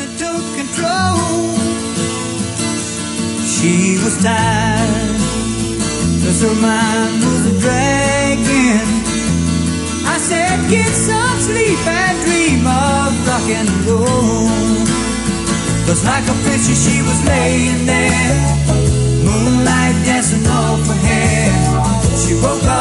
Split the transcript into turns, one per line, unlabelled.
finally took control. She was tired, 'cause her mind was dragging. I said, get some sleep and dream of rock and roll. 'Cause like a picture she was laying there, moonlight dancing off her hair. She woke